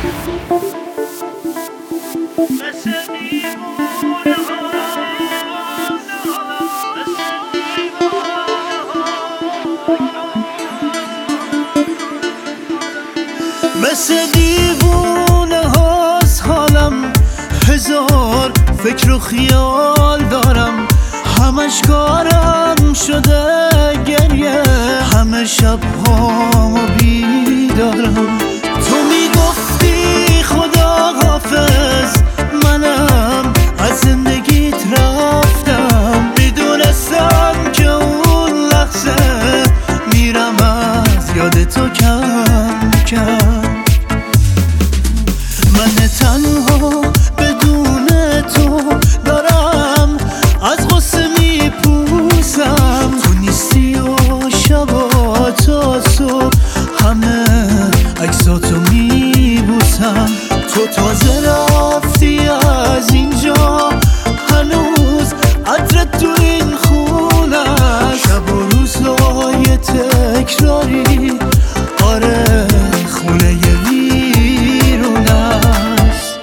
مثل دیوونه هاست حالم، هزار فکر و خیال دارم، همش کارم شده گریه، همه شب هامو بیدارم. تو میگفتی خدا حافظ، منم از زندگیت رفتم، میدونستم که اون لحظه میرم از یاد تو کم کم. من تنها بدون تو دارم از غصه میپوسم، تو نیستی و شبا تا صبح همه عکساتو میبوسم. تو تازه رفتی از اینجا، هنوز عطرت تو این خونه، شب و روزای تکراری، آره خونه ویرونه است.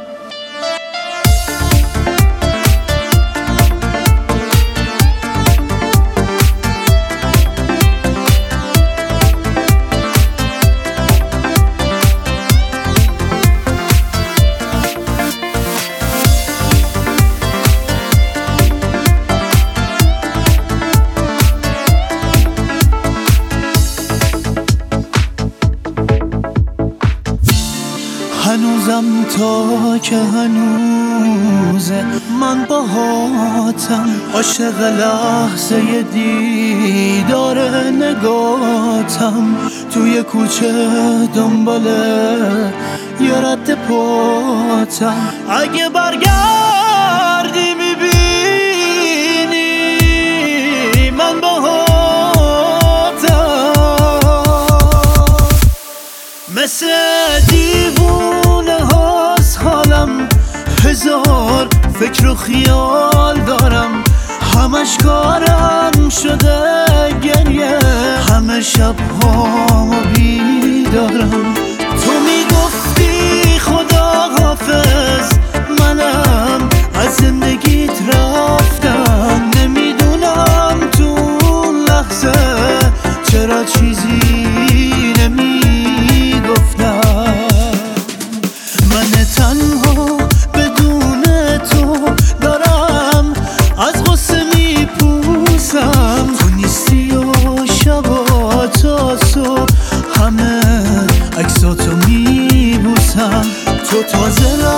هنوزم تا که هنوزه من باهاتم، عاشق لحظه دیدار نگاتم، توی کوچه دنبال یه رد پاتم. اگه برگردی میبینی من باهاتم، مثل دیوونه هاست حالم، هزار فکر و خیال دارم، همش کارم شده گریه، همه شب هامو بیدارم. تو میگفتی خدا حافظ، منم از زندگیت رفتم، نمیدونم تو اون لحظه چرا چیزی نمیگفتم. من تنها بدون تو دارم از غصه میپوسم، تو نیستی و شبا تا صبح همه عکساتو میبوسم. تو تازه